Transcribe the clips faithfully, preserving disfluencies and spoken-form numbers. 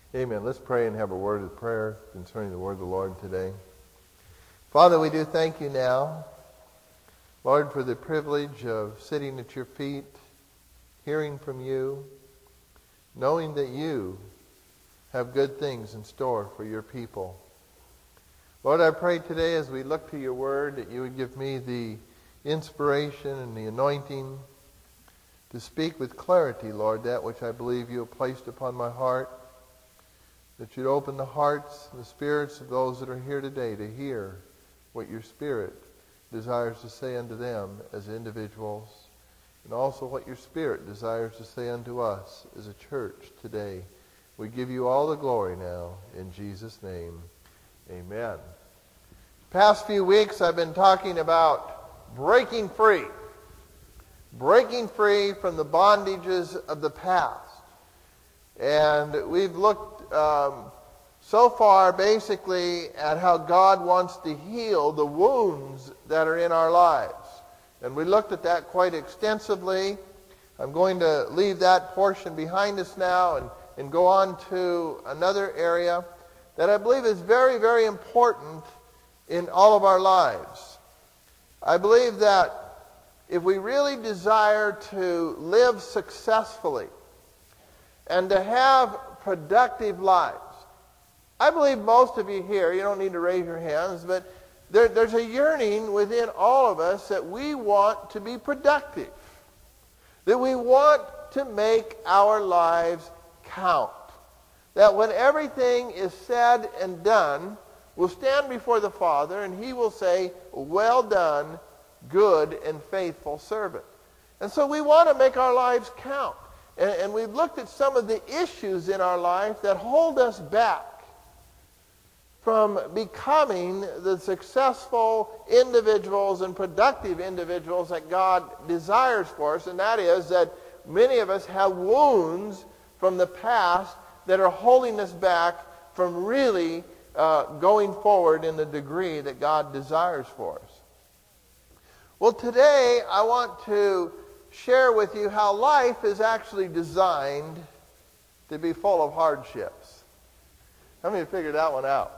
Amen. Let's pray and have a word of prayer concerning the word of the Lord today. Father, we do thank you now, Lord, for the privilege of sitting at your feet, hearing from you, knowing that you have good things in store for your people. Lord, I pray today as we look to your word that you would give me the inspiration and the anointing to speak with clarity, Lord, that which I believe you have placed upon my heart, that you'd open the hearts and the spirits of those that are here today to hear what your Spirit desires to say unto them as individuals, and also what your Spirit desires to say unto us as a church today. We give you all the glory now, in Jesus' name. Amen. Past few weeks I've been talking about breaking free. Breaking free from the bondages of the past. And we've looked um, so far basically at how God wants to heal the wounds that are in our lives. And we looked at that quite extensively. I'm going to leave that portion behind us now and, and go on to another area that I believe is very, very important in all of our lives. I believe that if we really desire to live successfully and to have productive lives, I believe most of you here, you don't need to raise your hands, but there, there's a yearning within all of us that we want to be productive, that we want to make our lives count, that when everything is said and done, we'll stand before the Father and he will say, "Well done, good and faithful servant." And so we want to make our lives count. And, and we've looked at some of the issues in our life that hold us back from becoming the successful individuals and productive individuals that God desires for us. And that is that many of us have wounds from the past that are holding us back from really uh, going forward in the degree that God desires for us. Well, today I want to share with you how life is actually designed to be full of hardships. How many figured that one out?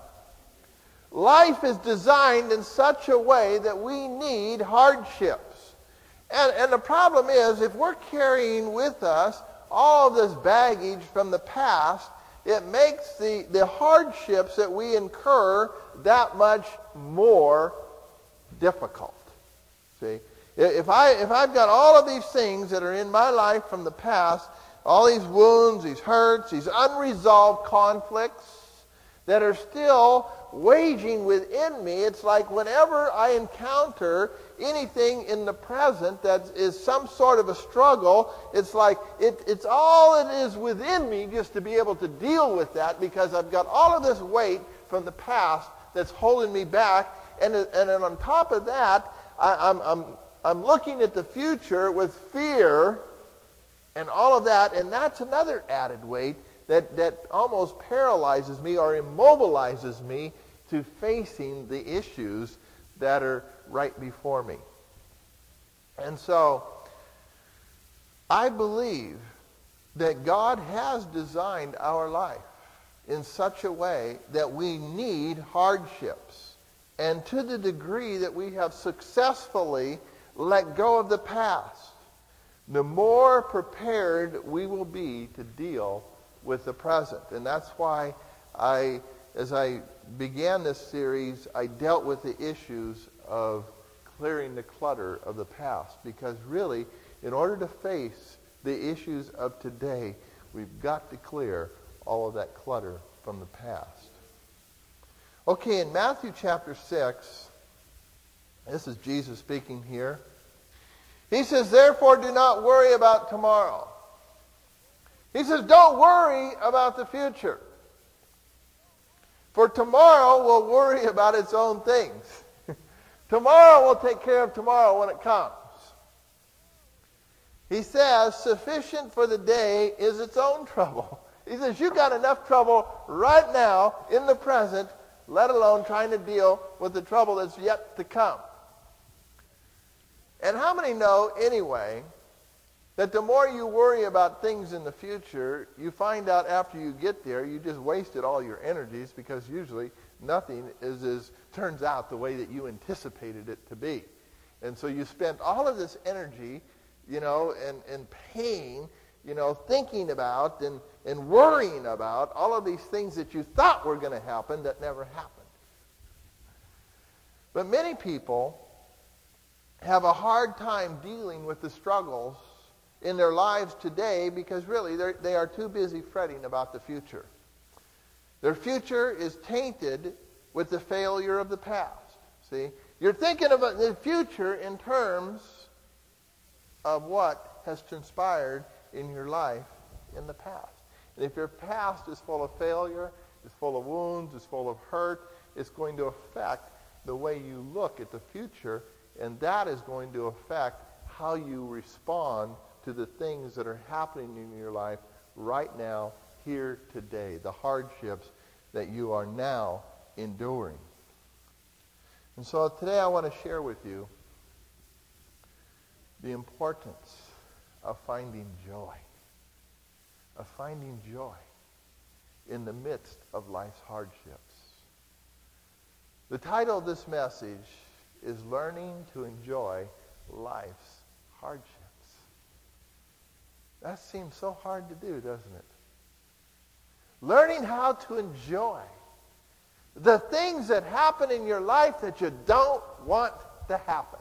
Life is designed in such a way that we need hardships. And, and the problem is, if we're carrying with us all of this baggage from the past, it makes the, the hardships that we incur that much more difficult. See? If, I, if I've got all of these things that are in my life from the past, all these wounds, these hurts, these unresolved conflicts that are still waging within me, it's like whenever I encounter anything in the present that is some sort of a struggle, it's like it, it's all it is within me just to be able to deal with that, because I've got all of this weight from the past that's holding me back. And, and then on top of that, I, I'm, I'm I'm looking at the future with fear and all of that, and that's another added weight that, that almost paralyzes me or immobilizes me to facing the issues that are right before me. And so, I believe that God has designed our life in such a way that we need hardships. And to the degree that we have successfully let go of the past, the more prepared we will be to deal with the present. And that's why I, as I began this series, I dealt with the issues of clearing the clutter of the past. Because really, in order to face the issues of today, we've got to clear all of that clutter from the past. Okay, in Matthew chapter six, this is Jesus speaking here. He says, "Therefore do not worry about tomorrow." He says, don't worry about the future. For tomorrow will worry about its own things. Tomorrow will take care of tomorrow when it comes. He says, sufficient for the day is its own trouble. He says, you've got enough trouble right now in the present, let alone trying to deal with the trouble that's yet to come. And how many know, anyway, that the more you worry about things in the future, you find out after you get there, you just wasted all your energies because usually nothing is as turns out the way that you anticipated it to be. And so you spent all of this energy, you know, and, and pain, you know, thinking about and, and worrying about all of these things that you thought were going to happen that never happened. But many people have a hard time dealing with the struggles in their lives today because really they are too busy fretting about the future. Their future is tainted with the failure of the past. See, you're thinking about the future in terms of what has transpired in your life in the past. And if your past is full of failure, is full of wounds, is full of hurt, it's going to affect the way you look at the future, and that is going to affect how you respond to the things that are happening in your life right now, here, today, the hardships that you are now enduring. And so today I want to share with you the importance of finding joy, of finding joy in the midst of life's hardships. The title of this message is Learning to Enjoy Life's Hardships. That seems so hard to do, doesn't it? Learning how to enjoy the things that happen in your life that you don't want to happen.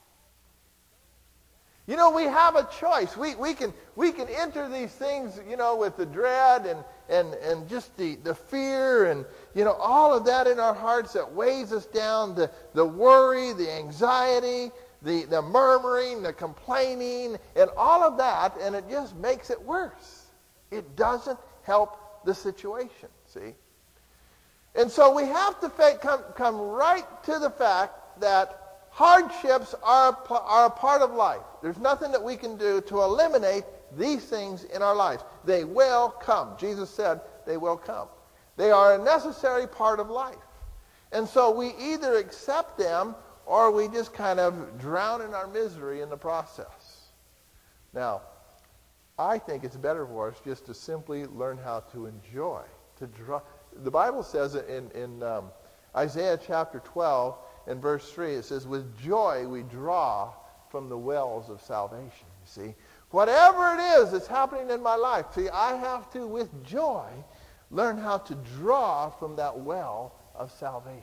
You know, we have a choice. We, we, can, we can enter these things, you know, with the dread and, and, and just the, the fear and, you know, all of that in our hearts that weighs us down, the, the worry, the anxiety, the, the murmuring, the complaining, and all of that, and it just makes it worse. It doesn't help the situation, see? And so we have to fa- come, come right to the fact that hardships are a, are a part of life. There's nothing that we can do to eliminate these things in our lives. They will come. Jesus said they will come. They are a necessary part of life. And so we either accept them or we just kind of drown in our misery in the process. Now, I think it's better for us just to simply learn how to enjoy, to draw. The Bible says in, in um, Isaiah chapter twelve and verse three, it says, with joy we draw from the wells of salvation. You see, whatever it is that's happening in my life, see, I have to, with joy, learn how to draw from that well of salvation.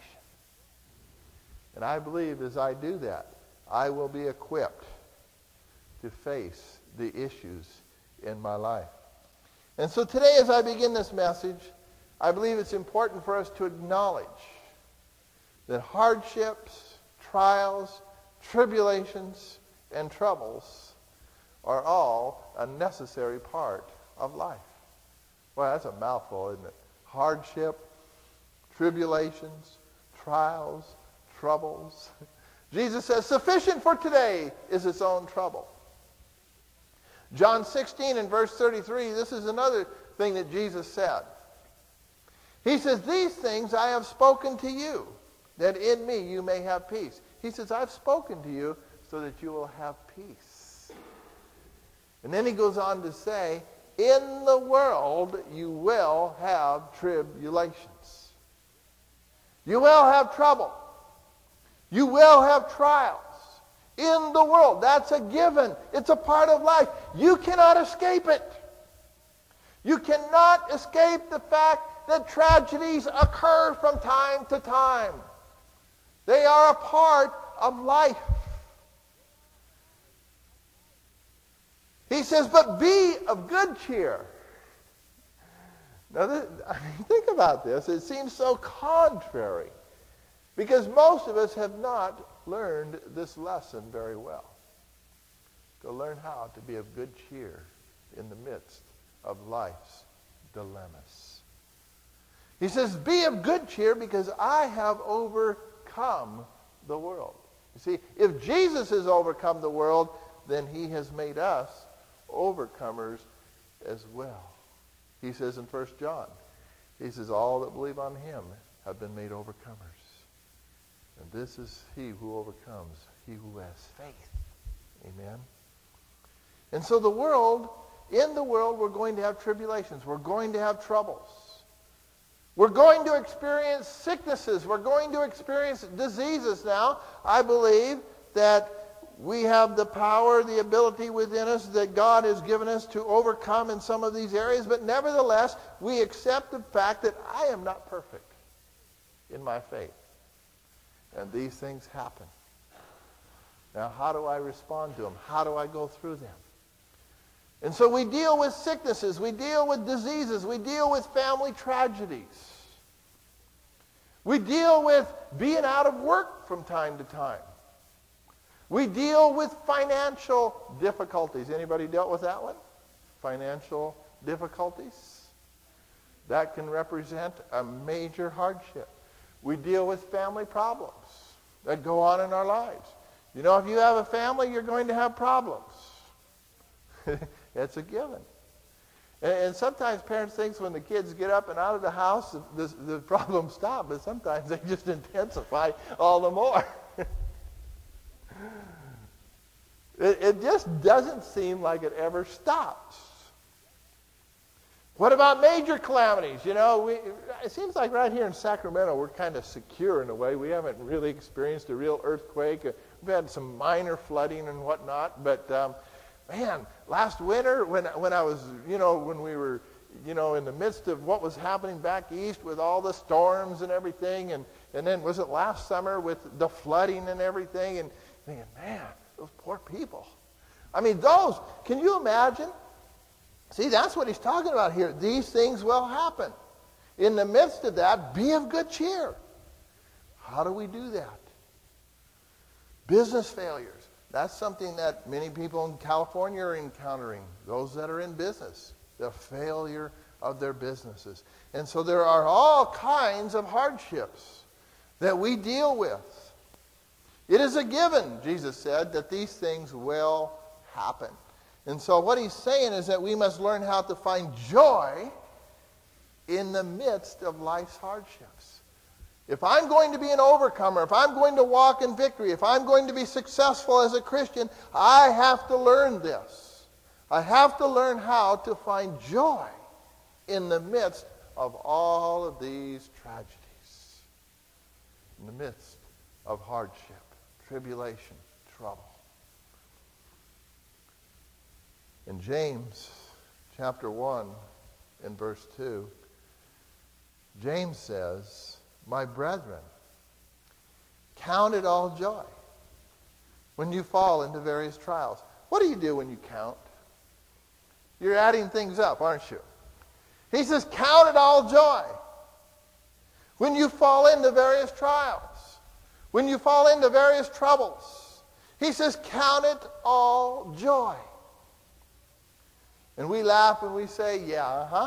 And I believe as I do that, I will be equipped to face the issues in my life. And so today as I begin this message, I believe it's important for us to acknowledge that hardships, trials, tribulations, and troubles are all a necessary part of life. Well, that's a mouthful, isn't it? Hardship, tribulations, trials, troubles. Jesus says, sufficient for today is its own trouble. John sixteen and verse thirty-three, this is another thing that Jesus said. He says, these things I have spoken to you, that in me you may have peace. He says, I've spoken to you so that you will have peace. And then he goes on to say, in the world you will have tribulations. You will have trouble. You will have trials. In the world. That's a given. It's a part of life. You cannot escape it. You cannot escape the fact that tragedies occur from time to time. They are a part of life. He says, but be of good cheer. Now, this, I mean, think about this. It seems so contrary. Because most of us have not learned this lesson very well. To learn how to be of good cheer in the midst of life's dilemmas. He says, be of good cheer because I have overcome the world. You see, if Jesus has overcome the world, then he has made us overcomers as well. He says in First John, he says, all that believe on him have been made overcomers. And this is he who overcomes, he who has faith. Amen. And so the world, in the world, we're going to have tribulations. We're going to have troubles. We're going to experience sicknesses. We're going to experience diseases now. I believe that we have the power, the ability within us that God has given us to overcome in some of these areas. But nevertheless, we accept the fact that I am not perfect in my faith. And these things happen. Now, how do I respond to them? How do I go through them? And so we deal with sicknesses, we deal with diseases, we deal with family tragedies. We deal with being out of work from time to time. We deal with financial difficulties. Anybody dealt with that one? Financial difficulties? That can represent a major hardship. We deal with family problems that go on in our lives. You know, if you have a family, you're going to have problems. It's a given. And, and sometimes parents think when the kids get up and out of the house, the, the, the problems stop, but sometimes they just intensify all the more. it, it just doesn't seem like it ever stops. What about major calamities? You know, we, it seems like right here in Sacramento, we're kind of secure in a way. We haven't really experienced a real earthquake. We've had some minor flooding and whatnot, but um, man, last winter when when I was, you know, when we were, you know, in the midst of what was happening back east with all the storms and everything, and, and then was it last summer with the flooding and everything, and thinking, man, those poor people. I mean, those, can you imagine? See, that's what he's talking about here. These things will happen. In the midst of that, be of good cheer. How do we do that? Business failures. That's something that many people in California are encountering, those that are in business, the failure of their businesses. And so there are all kinds of hardships that we deal with. It is a given, Jesus said, that these things will happen. And so what he's saying is that we must learn how to find joy in the midst of life's hardships. If I'm going to be an overcomer, if I'm going to walk in victory, if I'm going to be successful as a Christian, I have to learn this. I have to learn how to find joy in the midst of all of these tragedies, in the midst of hardship, tribulation, trouble. In James chapter one and verse two, James says, "My brethren, count it all joy when you fall into various trials." What do you do when you count? You're adding things up, aren't you? He says, count it all joy when you fall into various trials, when you fall into various troubles. He says, count it all joy. And we laugh and we say, yeah, uh-huh.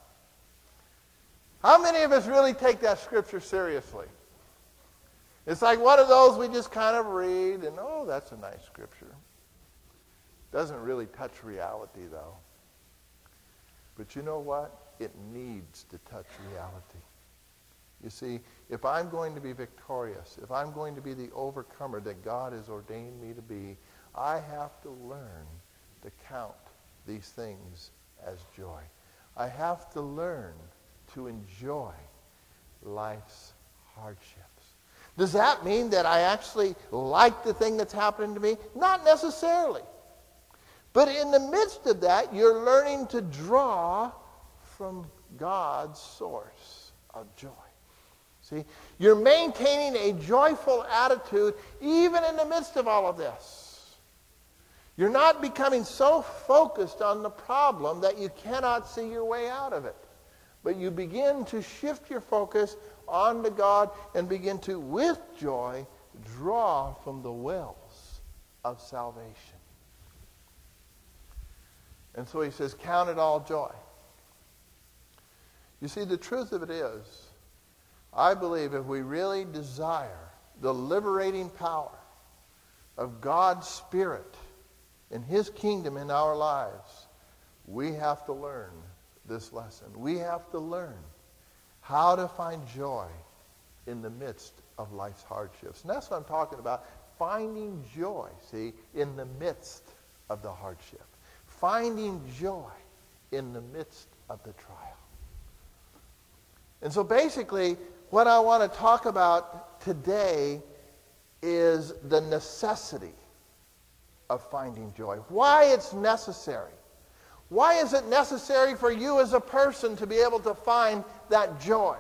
How many of us really take that scripture seriously? It's like one of those we just kind of read and, oh, that's a nice scripture. Doesn't really touch reality, though. But you know what? It needs to touch reality. You see, if I'm going to be victorious, if I'm going to be the overcomer that God has ordained me to be, I have to learn to count these things as joy. I have to learn to enjoy life's hardships. Does that mean that I actually like the thing that's happening to me? Not necessarily. But in the midst of that, you're learning to draw from God's source of joy. See, you're maintaining a joyful attitude even in the midst of all of this. You're not becoming so focused on the problem that you cannot see your way out of it. But you begin to shift your focus onto God and begin to, with joy, draw from the wells of salvation. And so he says, count it all joy. You see, the truth of it is, I believe if we really desire the liberating power of God's Spirit and His kingdom in our lives, we have to learn this lesson. We have to learn how to find joy in the midst of life's hardships. And that's what I'm talking about, finding joy, see, in the midst of the hardship. finding joy in the midst of the trial. And so basically, what I want to talk about today is the necessity of finding joy. Why it's necessary. Why is it necessary for you as a person to be able to find that joy?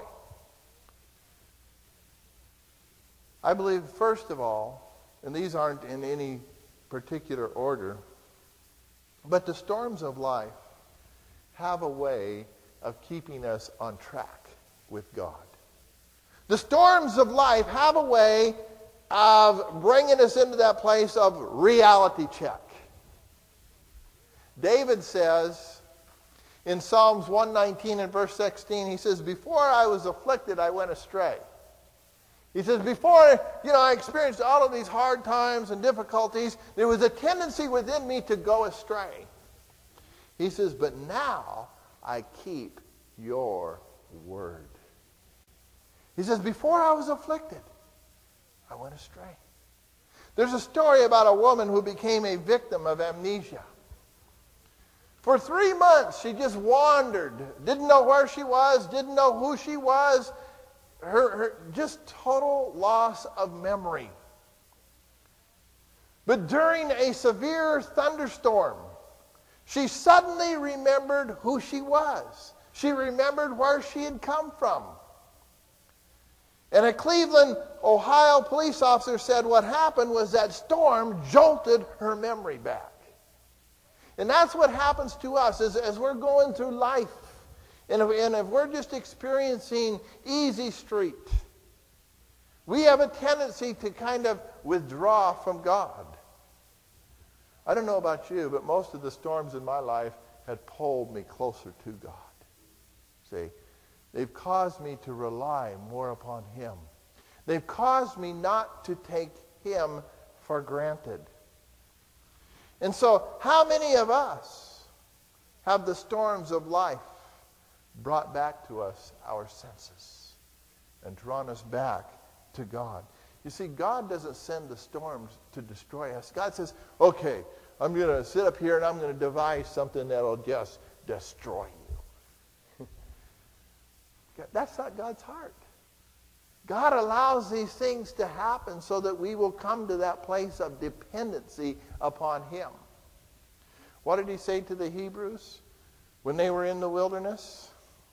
I believe, first of all, and these aren't in any particular order, but the storms of life have a way of keeping us on track with God. The storms of life have a way of bringing us into that place of reality check. David says in Psalms one nineteen and verse sixteen, he says, before I was afflicted, I went astray. He says, before, you know, I experienced all of these hard times and difficulties, there was a tendency within me to go astray. He says, but now I keep your word. He says, before I was afflicted, I went astray. There's a story about a woman who became a victim of amnesia. For three months, she just wandered, didn't know where she was, didn't know who she was, her, her just total loss of memory. But during a severe thunderstorm, she suddenly remembered who she was. She remembered where she had come from. And a Cleveland, Ohio police officer said what happened was that storm jolted her memory back. And that's what happens to us as, as we're going through life. And if, and if we're just experiencing easy street, we have a tendency to kind of withdraw from God. I don't know about you, but most of the storms in my life had pulled me closer to God. See, they've caused me to rely more upon Him. They've caused me not to take Him for granted. And so, how many of us have the storms of life brought back to us our senses and drawn us back to God? You see, God doesn't send the storms to destroy us. God says, okay, I'm going to sit up here and I'm going to devise something that'll just destroy you. That's not God's heart. God allows these things to happen so that we will come to that place of dependency upon Him. What did He say to the Hebrews when they were in the wilderness?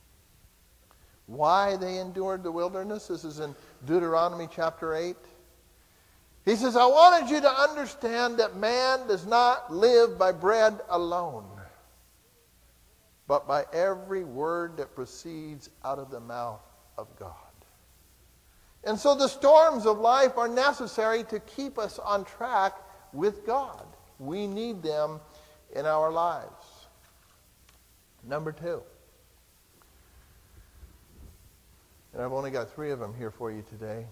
Why they endured the wilderness? This is in Deuteronomy chapter eight. He says, I wanted you to understand that man does not live by bread alone, but by every word that proceeds out of the mouth of God. And so the storms of life are necessary to keep us on track with God. We need them in our lives. Number two. And I've only got three of them here for you today.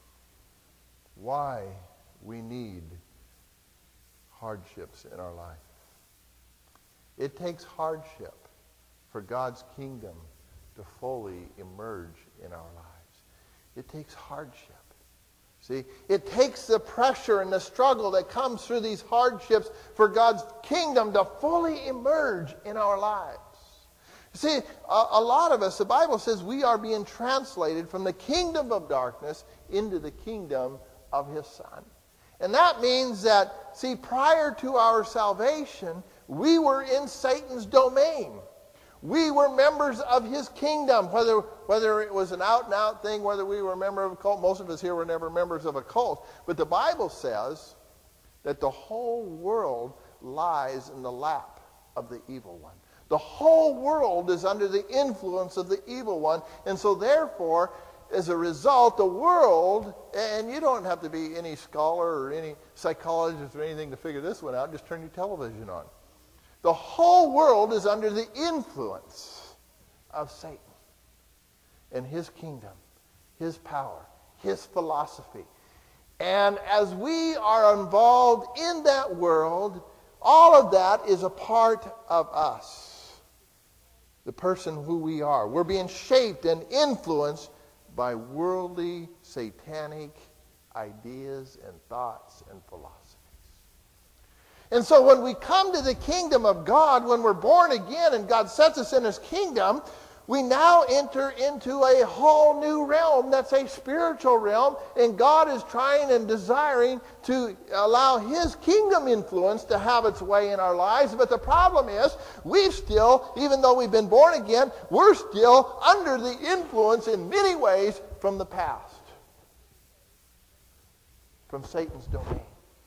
Why we need hardships in our life. It takes hardship for God's kingdom to fully emerge in our lives. It takes hardship. See, it takes the pressure and the struggle that comes through these hardships for God's kingdom to fully emerge in our lives. See, a, a lot of us, the Bible says we are being translated from the kingdom of darkness into the kingdom of His Son. And that means that, see, prior to our salvation, we were in Satan's domain. We were members of his kingdom, whether, whether it was an out-and-out thing, whether we were a member of a cult. Most of us here were never members of a cult. But the Bible says that the whole world lies in the lap of the evil one. The whole world is under the influence of the evil one. And so therefore, as a result, the world, and you don't have to be any scholar or any psychologist or anything to figure this one out, just turn your television on. The whole world is under the influence of Satan and his kingdom, his power, his philosophy. And as we are involved in that world, all of that is a part of us, the person who we are. We're being shaped and influenced by worldly, satanic ideas and thoughts and philosophies. And so when we come to the kingdom of God, when we're born again and God sets us in his kingdom, we now enter into a whole new realm that's a spiritual realm, and God is trying and desiring to allow his kingdom influence to have its way in our lives. But the problem is, we've still, even though we've been born again, we're still under the influence in many ways from the past, from Satan's domain.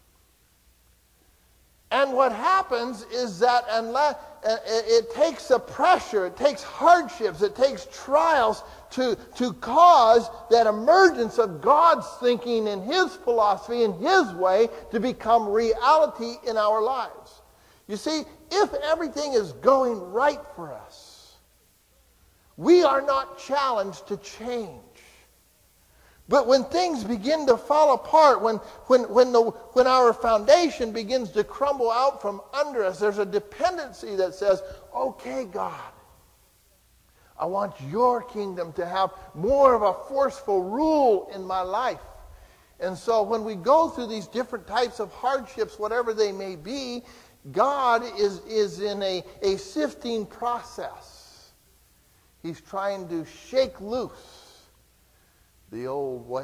And what happens is that unless, uh, it, it takes a pressure, it takes hardships, it takes trials to, to cause that emergence of God's thinking and his philosophy and his way to become reality in our lives. You see, if everything is going right for us, we are not challenged to change. But when things begin to fall apart, when, when, when, the, when our foundation begins to crumble out from under us, there's a dependency that says, okay, God, I want your kingdom to have more of a forceful rule in my life. And so when we go through these different types of hardships, whatever they may be, God is, is in a, a sifting process. He's trying to shake loose the old ways.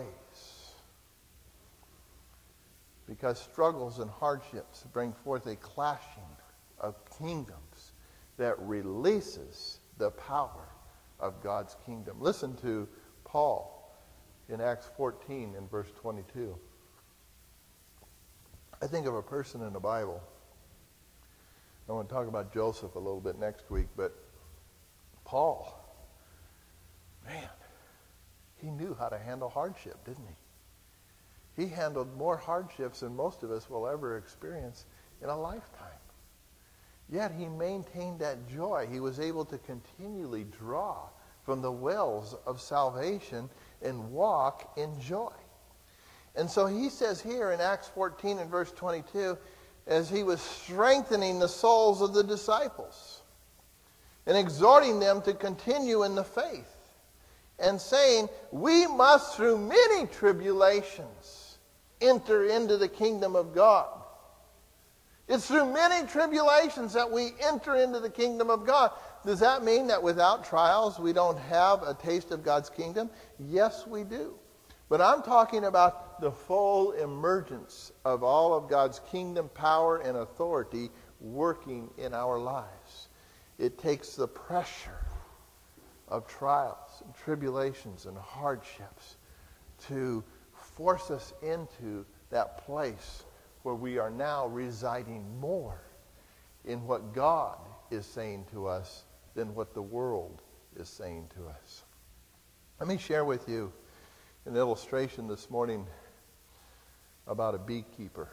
Because struggles and hardships bring forth a clashing of kingdoms that releases the power of God's kingdom. Listen to Paul in Acts fourteen in verse twenty-two. I think of a person in the Bible. I want to talk about Joseph a little bit next week, but Paul, man, he knew how to handle hardship, didn't he? He handled more hardships than most of us will ever experience in a lifetime. Yet he maintained that joy. He was able to continually draw from the wells of salvation and walk in joy. And so he says here in Acts fourteen and verse twenty-two, as he was strengthening the souls of the disciples and exhorting them to continue in the faith, and saying, we must through many tribulations enter into the kingdom of God. It's through many tribulations that we enter into the kingdom of God. Does that mean that without trials we don't have a taste of God's kingdom? Yes, we do. But I'm talking about the full emergence of all of God's kingdom power and authority working in our lives. It takes the pressure of trials and tribulations and hardships to force us into that place where we are now residing more in what God is saying to us than what the world is saying to us. Let me share with you an illustration this morning about a beekeeper.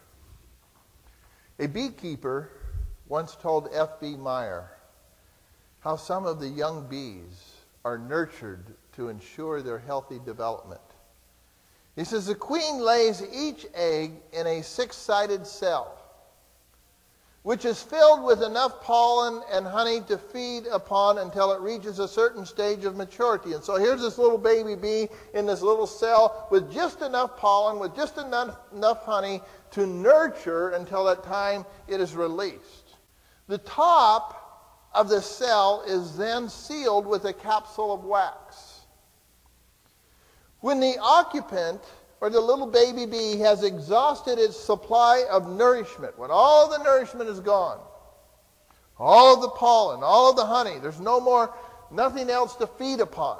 A beekeeper once told F B Meyer how some of the young bees are nurtured to ensure their healthy development. He says the queen lays each egg in a six-sided cell, which is filled with enough pollen and honey to feed upon until it reaches a certain stage of maturity. And so here's this little baby bee in this little cell with just enough pollen, with just enough, enough honey to nurture until that time it is released. The top of the cell is then sealed with a capsule of wax. When the occupant or the little baby bee has exhausted its supply of nourishment, when all the nourishment is gone, all of the pollen, all of the honey, there's no more, nothing else to feed upon,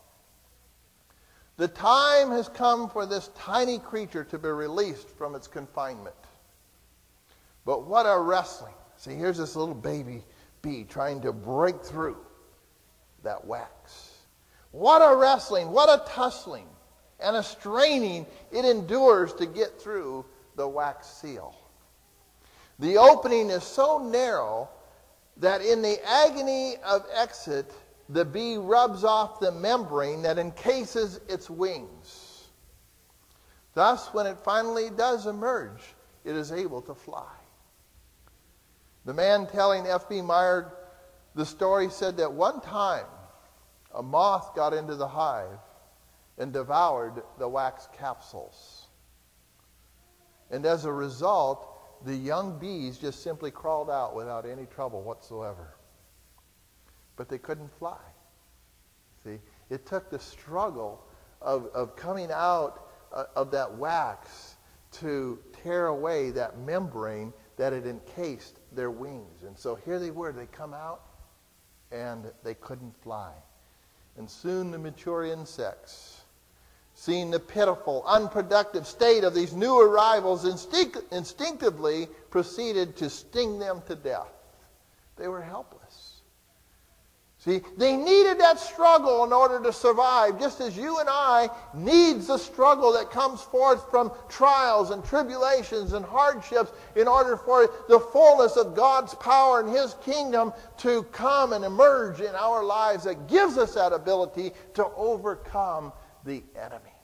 the time has come for this tiny creature to be released from its confinement. But what a wrestling. See, here's this little baby bee trying to break through that wax. What a wrestling, what a tussling, and a straining it endures to get through the wax seal. The opening is so narrow that in the agony of exit, the bee rubs off the membrane that encases its wings. Thus, when it finally does emerge, it is able to fly. The man telling F B Meyer the story said that one time a moth got into the hive and devoured the wax capsules. And as a result, the young bees just simply crawled out without any trouble whatsoever. But they couldn't fly. See, it took the struggle of, of coming out uh, of that wax to tear away that membrane that had encased their wings. And so here they were. They come out, and they couldn't fly. And soon the mature insects, seeing the pitiful, unproductive state of these new arrivals, instinct, instinctively proceeded to sting them to death. They were helpless. See, they needed that struggle in order to survive, just as you and I needs the struggle that comes forth from trials and tribulations and hardships in order for the fullness of God's power and His kingdom to come and emerge in our lives, that gives us that ability to overcome the enemy.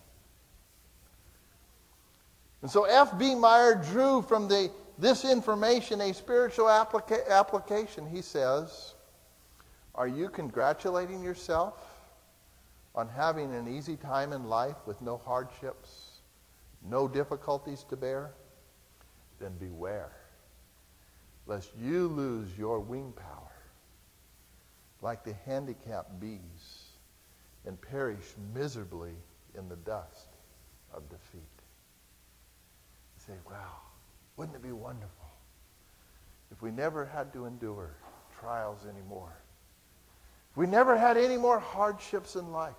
And so F B Meyer drew from the, this information a spiritual applica- application. He says, are you congratulating yourself on having an easy time in life with no hardships, no difficulties to bear? Then beware, lest you lose your wing power like the handicapped bees and perish miserably in the dust of defeat. You say, wow, wouldn't it be wonderful if we never had to endure trials anymore? We never had any more hardships in life.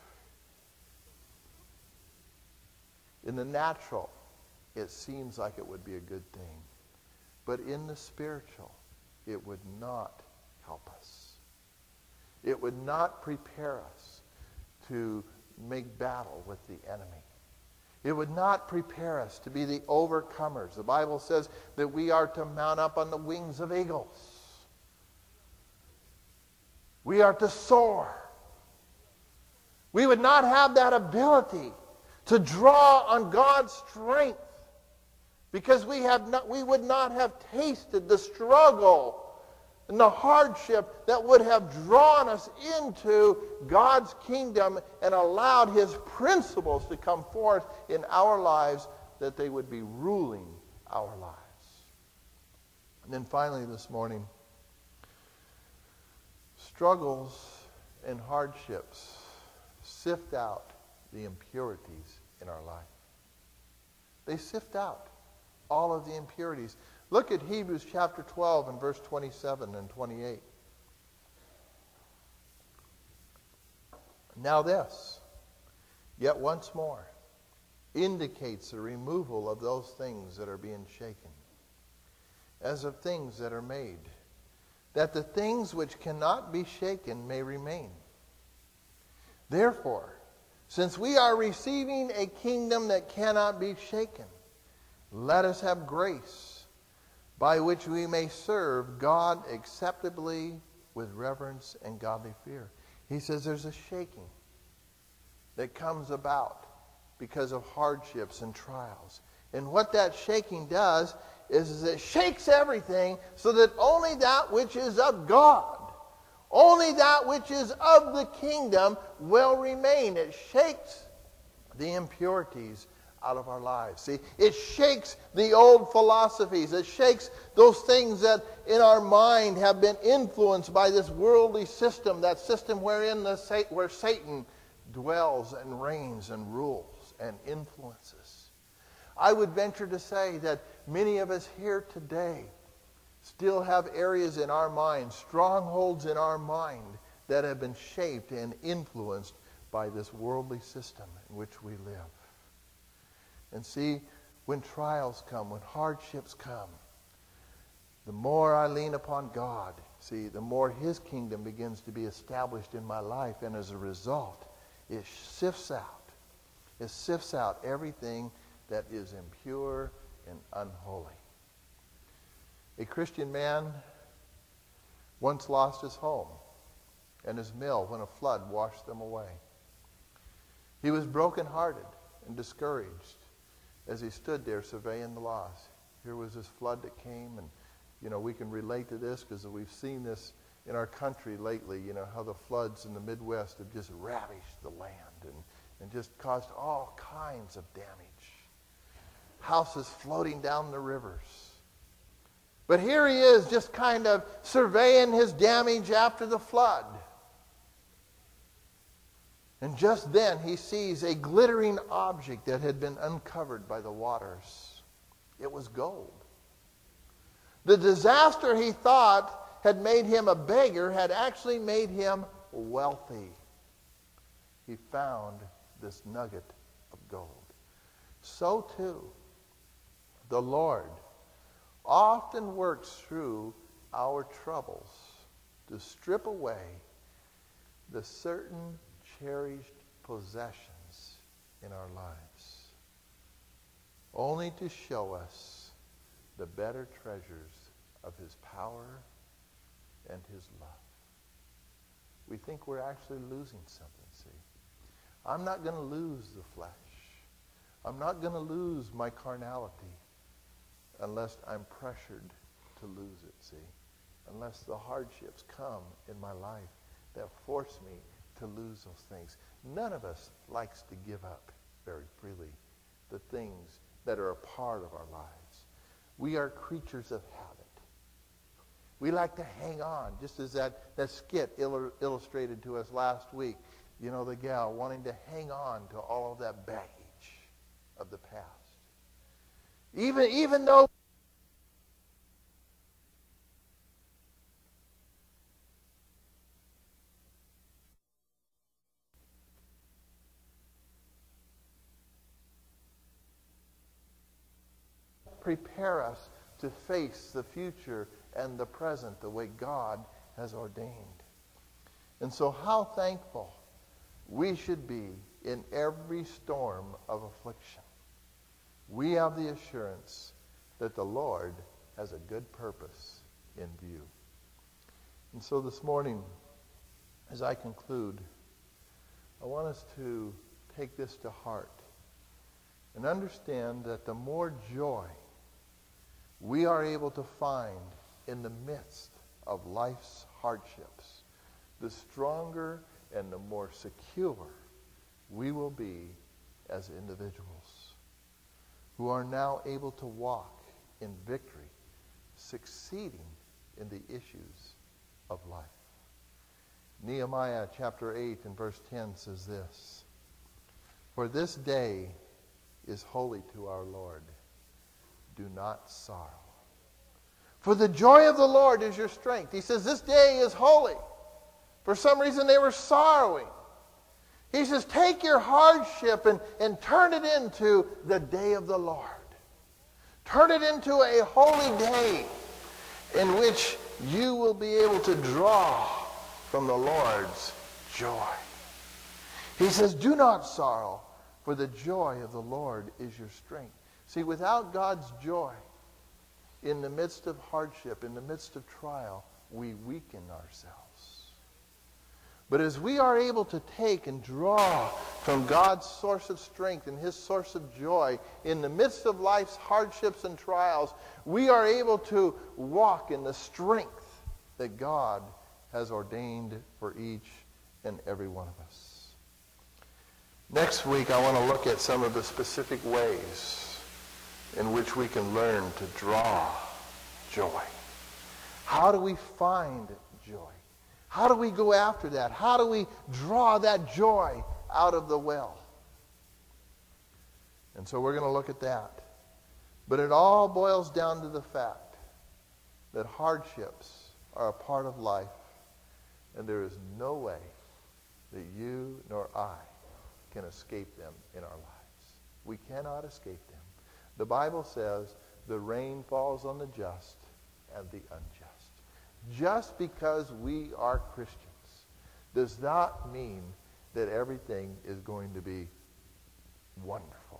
In the natural, it seems like it would be a good thing. But in the spiritual, it would not help us. It would not prepare us to make battle with the enemy. It would not prepare us to be the overcomers. The Bible says that we are to mount up on the wings of eagles. We are to soar. We would not have that ability to draw on God's strength because we have not, we would not have tasted the struggle and the hardship that would have drawn us into God's kingdom and allowed His principles to come forth in our lives, that they would be ruling our lives. And then finally this morning, struggles and hardships sift out the impurities in our life. They sift out all of the impurities. Look at Hebrews chapter twelve and verse twenty-seven and twenty-eight. Now this, yet once more, indicates the removal of those things that are being shaken, as of things that are made, that the things which cannot be shaken may remain. Therefore, since we are receiving a kingdom that cannot be shaken, let us have grace by which we may serve God acceptably with reverence and godly fear. He says there's a shaking that comes about because of hardships and trials. And what that shaking does is, is it shakes everything so that only that which is of God, only that which is of the kingdom will remain. It shakes the impurities out of our lives. See, it shakes the old philosophies. It shakes those things that in our mind have been influenced by this worldly system, that system wherein the where Satan dwells and reigns and rules and influences. I would venture to say that many of us here today still have areas in our mind, strongholds in our mind, that have been shaped and influenced by this worldly system in which we live. And see, when trials come, when hardships come, the more I lean upon God, see, the more His kingdom begins to be established in my life. And as a result, it sifts out. It sifts out everything that is impure and unholy. A Christian man once lost his home and his mill when a flood washed them away. He was brokenhearted and discouraged as he stood there surveying the loss. Here was this flood that came, and you know, we can relate to this because we've seen this in our country lately, you know, how the floods in the Midwest have just ravished the land and, and just caused all kinds of damage. Houses floating down the rivers. But here he is just kind of surveying his damage after the flood. And just then he sees a glittering object that had been uncovered by the waters. It was gold. The disaster he thought had made him a beggar had actually made him wealthy. He found this nugget of gold. So too, the Lord often works through our troubles to strip away the certain cherished possessions in our lives, only to show us the better treasures of his power and his love. We think we're actually losing something, see. I'm not going to lose the flesh. I'm not going to lose my carnality unless I'm pressured to lose it, see. Unless the hardships come in my life that force me to lose those things. None of us likes to give up very freely the things that are a part of our lives. We are creatures of habit. We like to hang on, just as that, that skit il- illustrated to us last week. You know, the gal wanting to hang on to all of that baggage of the past. Even, even though prepare us to face the future and the present the way God has ordained. And so how thankful we should be in every storm of affliction. We have the assurance that the Lord has a good purpose in view. And so this morning, as I conclude, I want us to take this to heart and understand that the more joy we are able to find in the midst of life's hardships, the stronger and the more secure we will be as individuals who are now able to walk in victory, succeeding in the issues of life. Nehemiah chapter eight and verse ten says this, "For this day is holy to our Lord. Do not sorrow. For the joy of the Lord is your strength." He says this day is holy. For some reason they were sorrowing. He says take your hardship and, and turn it into the day of the Lord. Turn it into a holy day in which you will be able to draw from the Lord's joy. He says do not sorrow, for the joy of the Lord is your strength. See, without God's joy, in the midst of hardship, in the midst of trial, we weaken ourselves. But as we are able to take and draw from God's source of strength and his source of joy in the midst of life's hardships and trials, we are able to walk in the strength that God has ordained for each and every one of us. Next week, I want to look at some of the specific ways in which we can learn to draw joy. How do we find joy? How do we go after that? How do we draw that joy out of the well? And so we're going to look at that. But it all boils down to the fact that hardships are a part of life, and there is no way that you nor I can escape them in our lives. We cannot escape them. The Bible says the rain falls on the just and the unjust. Just because we are Christians does not mean that everything is going to be wonderful.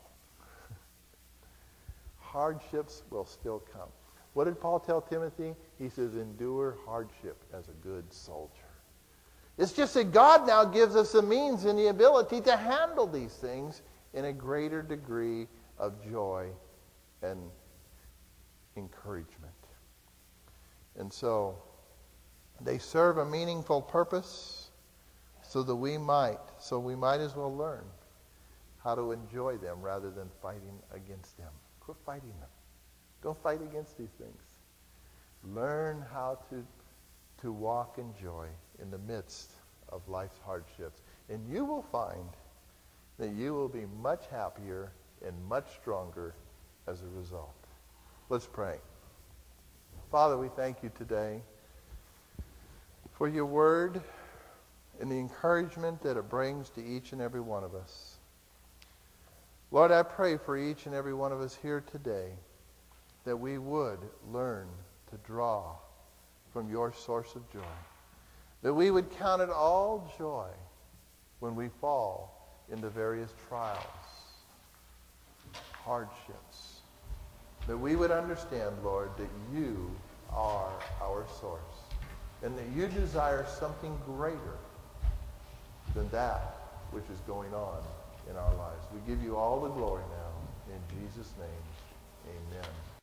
Hardships will still come. What did Paul tell Timothy? He says, endure hardship as a good soldier. It's just that God now gives us the means and the ability to handle these things in a greater degree of joy and encouragement. And so they serve a meaningful purpose so that we might, so we might as well learn how to enjoy them rather than fighting against them. Quit fighting them. Don't fight against these things. Learn how to, to walk in joy in the midst of life's hardships. And you will find that you will be much happier and much stronger as a result. Let's pray. Father, we thank you today for your word and the encouragement that it brings to each and every one of us. Lord, I pray for each and every one of us here today that we would learn to draw from your source of joy. That we would count it all joy when we fall into various trials, hardships. That we would understand, Lord, that you are our source and that you desire something greater than that which is going on in our lives. We give you all the glory now. In Jesus' name, amen.